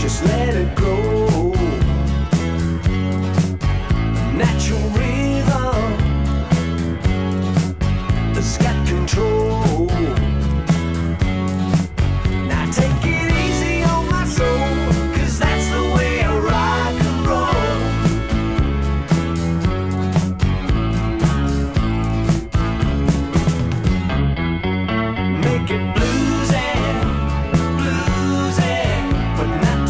just let it go. Natural rhythm, it's got